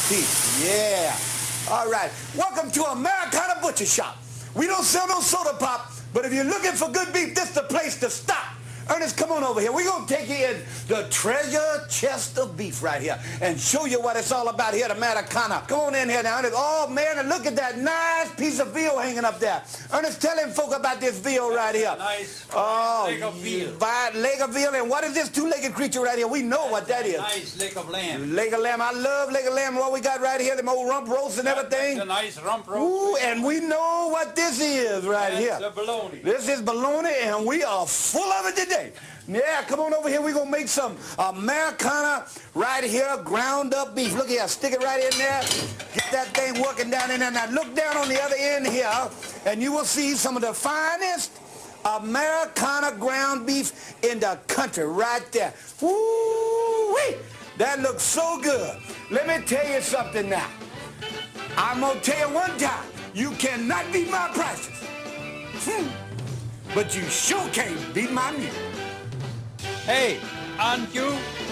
beef. Yeah. All right. Welcome to Americana Butcher Shop. We don't sell no soda pop, but if you're looking for good beef, this is the place to stop. Ernest, come on over here. We're going to take you in the treasure chest of beef right here and show you what it's all about here at Americana. Come on in here now, Ernest. Oh, man, and look at that nice piece of veal hanging up there. Ernest, tell him folk about this veal right here. Nice leg of veal. Leg of veal. And what is this two-legged creature right here? We know what that is. Nice leg of lamb. Leg of lamb. I love leg of lamb. What we got right here, them old rump roasts and everything. That's a nice rump roast. Ooh, and we know what this is right here. That's a bologna. This is bologna, and we are full of it today. Yeah, come on over here. We're going to make some Americana right here, ground up beef. Look here, stick it right in there. Get that thing working down in there. Now look down on the other end here, and you will see some of the finest Americana ground beef in the country right there. Woo-wee! That looks so good. Let me tell you something now. I'm going to tell you one time, you cannot beat my prices. But you sure can't beat my meat. Hey, aren't you